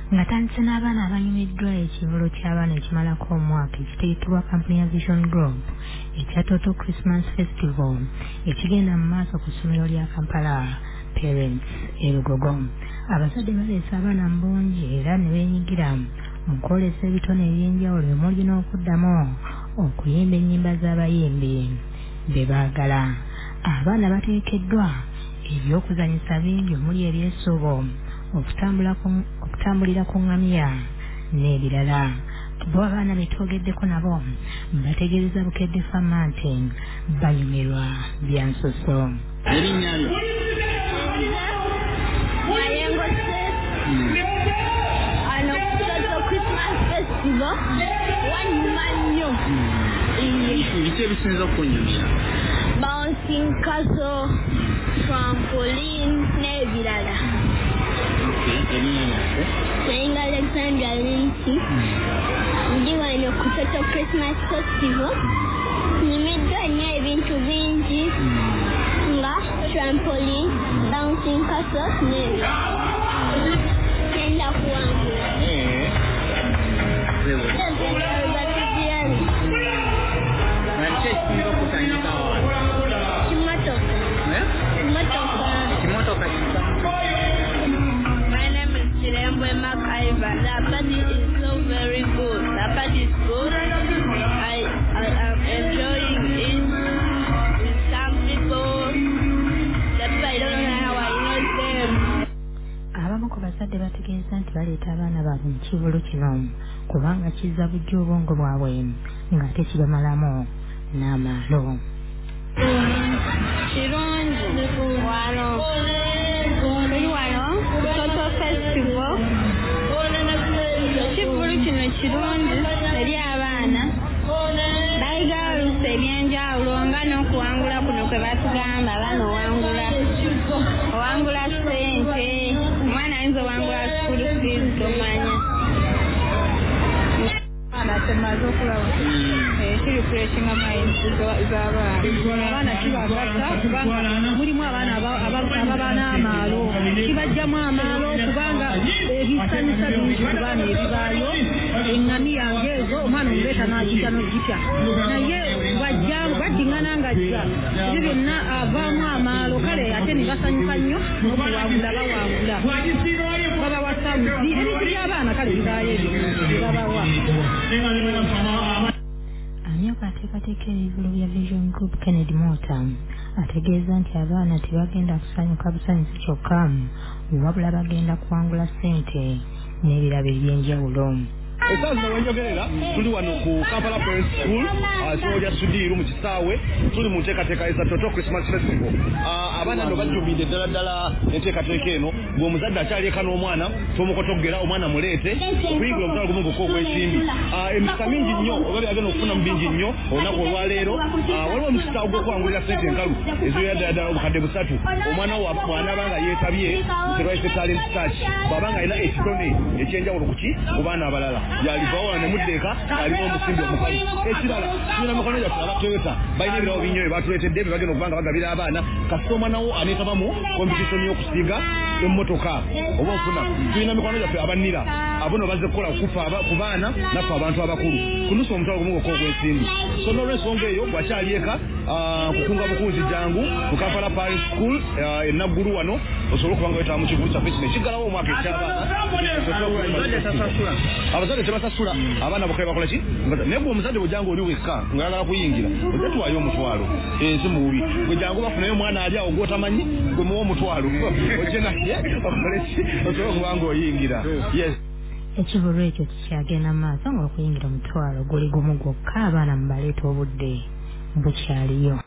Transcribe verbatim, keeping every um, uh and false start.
Ngatandise n'abaana abanyumiddwa ekivolo ky'abaana ekimalako omwaka ekiteekebwa kampuni ya Vision Group ekya Toto Christmas Festival ekigenda mu maaso ku ssomero lya Kampala Parents e Lugogo. Abazadde baleese abaana mu bungi era ne beenyigira mu kwolesa ebitone eby'enjawulo omuli n'okuddamu okuyimba ennyimba z'abayimbi be baagala. Abaana bateekeddwa ebyokuzanyisa bingi omuli eby'essuubo, okutambulira ku ŋŋamiya n'ebirala. Bo abaana betwogeddeko nabo bategeereza Bukedde Fama nti banyumirwa bya nsoso. Erinnya lyo? Mayengo ano kutoto Christmas Festival wanyuma nnyo. Biki ebisinza okunyumira? Bouncing castle, trampoline n'ebirala. Nayenga Alexandra Lindsay. Ndi wano ku Toto Christmas Festival. Nyumiddwa nnyo ebintu bingi nga trampoline, bouncing castle n'ebirala. Ngenda kuwangula. Nanki ekisinza okuzanyisa wano? Kimotoka. Kimotoka. Kimotoka kisa? My name is Chirembwe Makaiva. The party is so very good. The party is good. I, I am enjoying it with some people. That's why I don't know how I know them. Abamu ku bazadde bategeeza nti baleeta abaana baabwe mu kivulu kino kubanga kizza bujja obwongo bwabwe ng'ate kibamalamu n'amaalo. Kirungi wano tuli wano ku Toto Festival. Ekivulu kino kirungi eri abaana bayiga oluusi ebyenjawulo nga n'okuwangula kuno kwe batugamba abaana owangula owangula ssente, omwana ayinza owangula school fees tomanya. Tumaze okulaba ekiri kulekinga mayinzi z'abaana. Abaana kibagatta kubanga mulimu abaana ababa n'amaalo, kibajjamu amaalo kubanga ebisanyusa bingi ku baana ebibaayo. Eŋŋamiya ng'ezo omwana omuleeta n'agijja n'ogipya naye bajjingana ng'ajja ebyo byonna avaamu amaalo. Kale ate ne basanyuka nnyo n'okuwangula bawangula babawa samusi ebintu by'abaana kale bibaayo ebyo bye babawa. Amyuka ateekateeka ebivulu bya Vision Group Kennedy Mota ategeeza nti abaana tebagenda kusanyuka busanyusi kyokka wabula bagenda kuwangula ssente n'ebirabo eby'enjawulo. Esaza wenjogerera tuli wano ku Kampala Parents School soja Sudiru mu kisaawe tuli mu nteekateeka eza Toto Christmas Festival. Abaana ndo bajjubidde ddala ddala enteekateeka eno ng'omuzadde akyaleka n'omwana tomukotogera omwana muleete okuyingira omutala gumu gokka ogw'ensimbi. Emikisa mingi nnyo oba byagenda okufuna mu bingi nnyo olunaku olwaleero. Waliwo omukisa ogw'okuwangulira ssente enkalu eziwera ddala ddala obukadde busatu. Omwana wo bw'anaaba nga yeetabye terwaise talent search bw'aba nga alina ekitone ekyenjawulo ku ki ku baana abalala. Yalivaola ne muddeeka alina omusimbi omukalu. Ekirala tulina mikono gyaffe abatoyota balina ebirawo binyo bye batuleetedde bye bagenda okuba nga bagabira abaana kasita omwana wo aneetabamu kompetitioni y'okusiiga emmotoka oba ofuna. Tulina mikono gyaffe abannira abo no bazze kukola kufa ku baana naffe abantu abakulu kunusa omutwalo gumu gokka ogw'ensimbi. So n'olw'ensonga eyo bwakyali eka kukunga bukunzi jangu ku Kampala Parents School enaggulu wano osobola okuba nga wetaba mu kivulu kyaffe kino ekiggalawo omwaka eky'abaana. Abazadde tebasasula abaana bokka bakola ki naye gwe omuzadde bw'ojjanga oli wekka ng'ayagala kuyingira ojja tuwaayo omutwalo ensi mu bubi gwe jangu bafunayo omwana ali awo gw'otamanyi gwe muwa omutwalo ojje naye okole ki osobole okuba ng'oyingira. Yes. Ekivulu ekyo kikyagenda mu maaso ng'okuyingira omutwalo guli gumu gwokka abaana mu baleeta obudde bukyaliyo.